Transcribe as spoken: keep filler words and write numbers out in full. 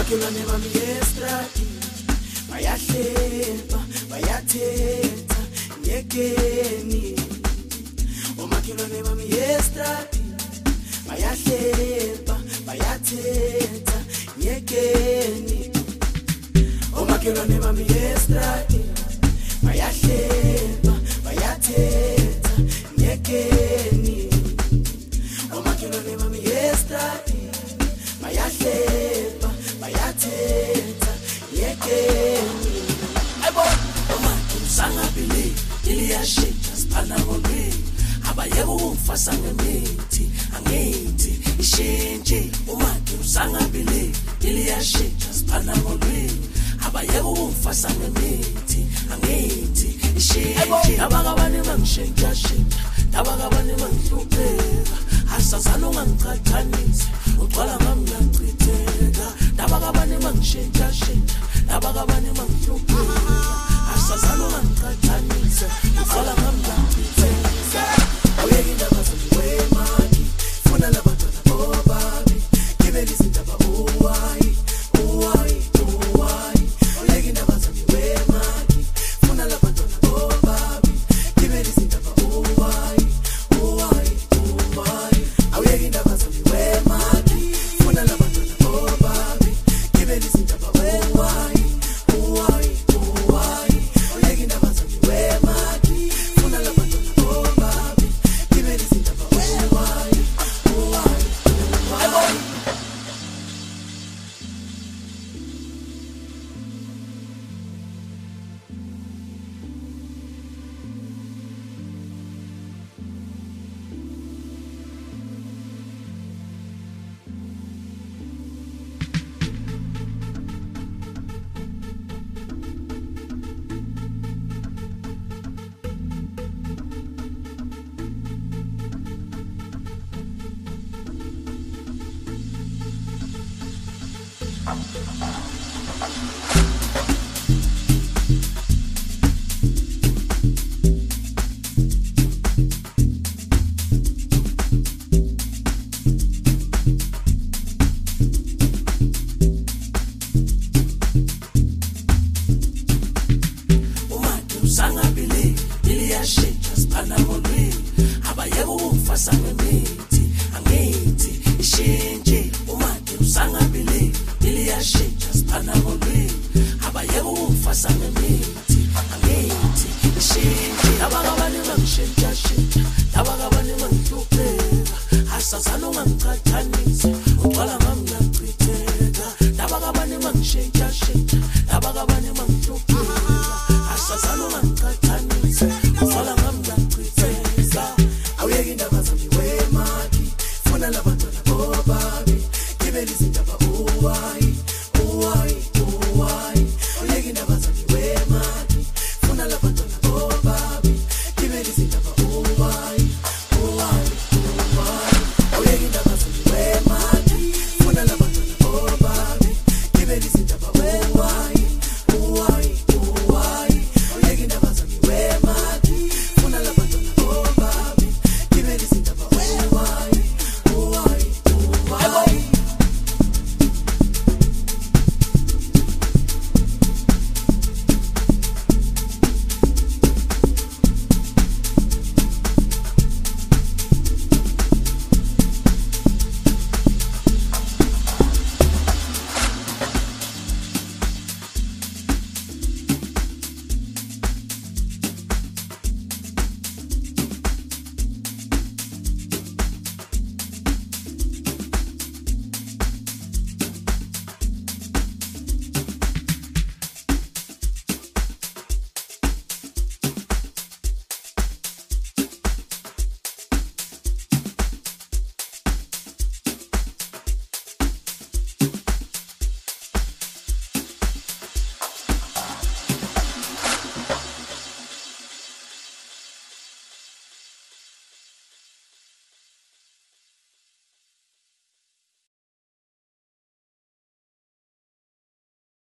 omakhelwane bami estradi bayahleba bayathetha ngekeni omakhelwane bami estradi bayahleba bayathetha ngekeni omakhelwane bami estradi bayahleba bayathetha ngekeni omakhelwane bami estradi bayahleba bayathetha ngekeni aybo omakhe sangabili iliyashita siphana ngolwi abayeke ukufasa ngemithi angithi ishintshi umakhe usangabili iliyashita siphana ngolwi abayeke ukufasa ngemithi angithi ishintshi abakabani bangishintsha shintsha abakabani bangihlupheka asazana ungangicathanisi ugcwala ngami ngiyachitheka abakabani bangishintsha shintsha abakabani bangihlupheka asazana ungangicathanisi ugcwala ngami ngiyachitheka awuyeki indaba zomwemaki funa labantwana bobabi gibela izindaba uwayi uwayi uwayi awuyeki indaba zomwemaki funa labantwana bobabi gibela izindaba uwayi uwayi uwayi awuyeki indaba zomwemaki funa labantwana bobabi gibela izindaba uwayi uwayi uwayi awuyeki indaba zomwemaki funa labantwana bobabi gibela izindaba uwayi uwayi uwayi sangabili iliyashita siphana ngolwi abayeke ukufasa ngemithi